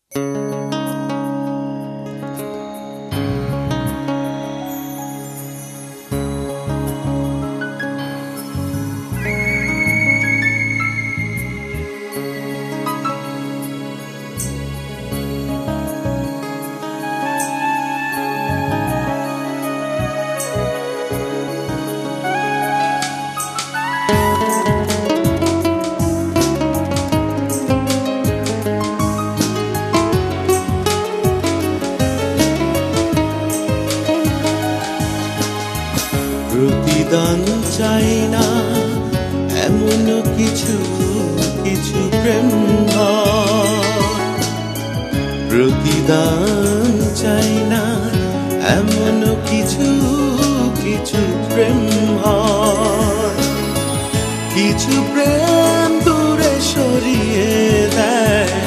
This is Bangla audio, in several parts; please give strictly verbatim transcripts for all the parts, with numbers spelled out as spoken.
প্রতিদান চাই না এমন কিছু কিছু প্রেম হয়, প্রতিদান চাই না এমন কিছু কিছু প্রেম হয়। কিছু প্রেম দূরে সরিয়ে দেয়,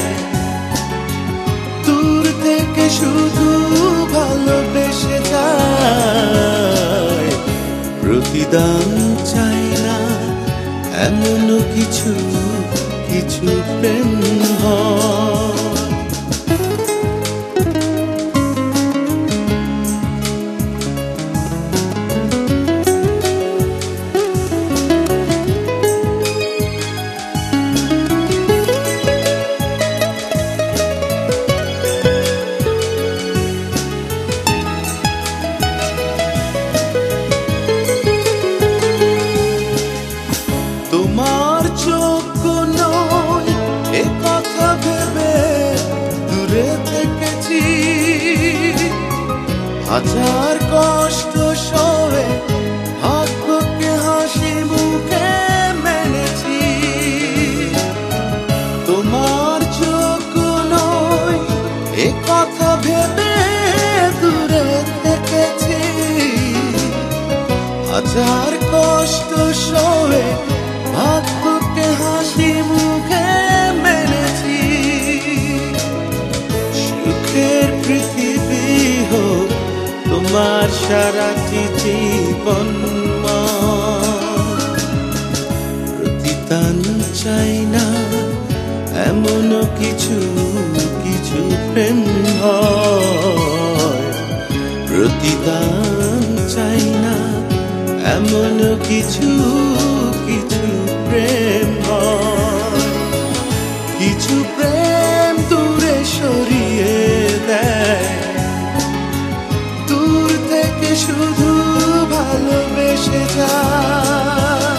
দূর থেকে শুধু ভালোবেসে যায়। প্রতিদান চাই না এমন কিছু কিছু প্রেম হয়। তোমার যোগ্য নই এ কথা ভেবে দূরে থেকেছি, হাজার কষ্ট সয়ে ভাগ্যকে হাসি মুখে মেনেছি। তোমার যোগ্য নই এ কথা ভেবে দূরে থেকেছি, হাজার কষ্ট সয়ে ভাগ্যকে হাসি মুখে মেনেছি। সুখের পৃথিবী হোক তোমার সারাটি জীবন, প্রতিদান চাই না এমন কিছু কিছু প্রেম হয়। প্রতিদান চাই না এমন কিছু কিছু প্রেম হয়। কিছু প্রেম দূরে সরিয়ে দেয়, দূর থেকে শুধু ভালোবেসে যায়।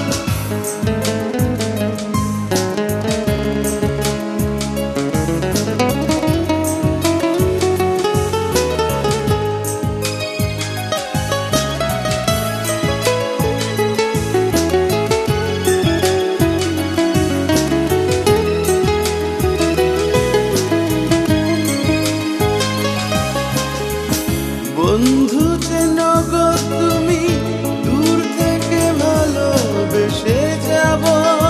বন্ধু যেন গো তুমি দূর থেকে ভালোবেসে যাব,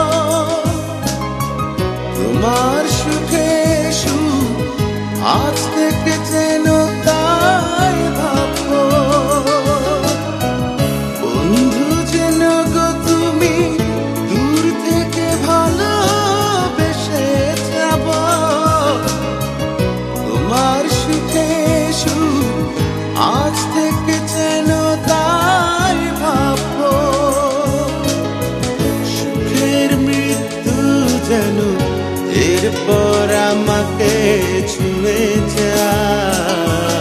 তোমার সুখে সুখ আজ থেকে যেন তাই ভাববো। বন্ধু যেন গো তুমি দূর থেকে ভালোবেসে যাব, তোমার সুখে সুখ আজ থেকে যেন তাই ভাববো। সুখের মৃত্যু যেন এরপর আমাকে ছুঁয়ে যায়।